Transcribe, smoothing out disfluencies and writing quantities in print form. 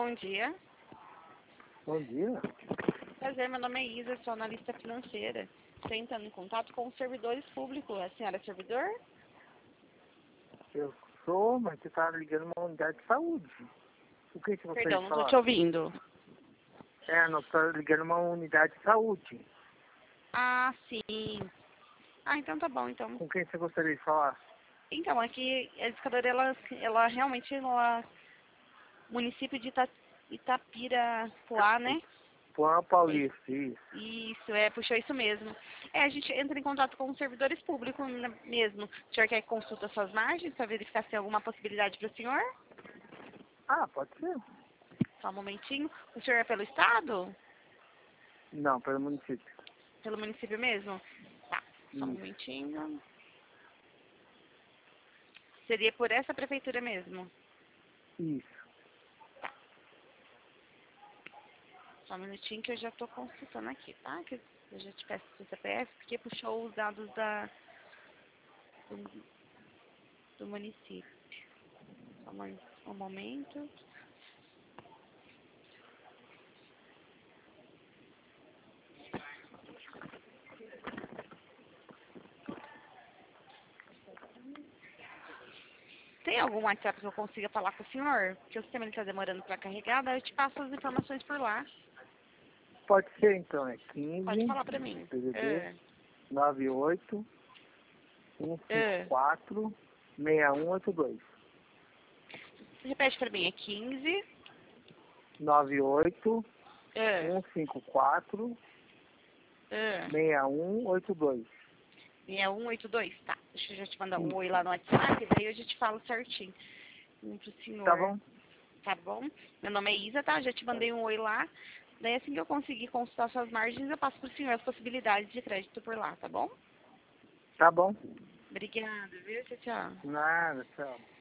Bom dia. Bom dia. Prazer, meu nome é Isa, sou analista financeira. Estou entrando em contato com os servidores públicos. A senhora é servidor? Eu sou, mas você está ligando uma unidade de saúde. O que você gostaria Perdão, de não estou falar? te ouvindo. Nós estamos ligando uma unidade de saúde. Ah, sim. Ah, então tá bom, então. Com quem você gostaria de falar? Então, aqui a educadora, ela realmente, município de Itapirapuá, né? Juan Paulista, isso. Isso, puxou isso mesmo. A gente entra em contato com os servidores públicos mesmo. O senhor quer que consulta suas margens para verificar se tem alguma possibilidade para o senhor? Ah, pode ser. Só um momentinho. O senhor é pelo estado? Não, pelo município. Pelo município mesmo? Tá, só um Isso. momentinho. Seria por essa prefeitura mesmo? Isso. Só um minutinho que eu já estou consultando aqui, tá? Que eu já te peço o seu CPF, porque puxou os dados do município. Só um momento. Tem algum WhatsApp que eu consiga falar com o senhor? Porque o sistema está demorando para carregar, daí eu te passo as informações por lá. Pode ser, então. É Pode 15, falar para mim. PDD, 98 154 6182. Repete para mim, é 15. 98 154 6182. 6182, tá. Deixa eu já te mandar um oi lá no WhatsApp, daí eu já te falo certinho. Pro senhor. Tá bom? Tá bom? Meu nome é Isa, tá? Já te mandei um oi lá. Daí assim que eu conseguir consultar suas margens, eu passo pro senhor as possibilidades de crédito por lá, tá bom? Tá bom. Obrigada, viu? Tchau, tchau. Nada, tchau.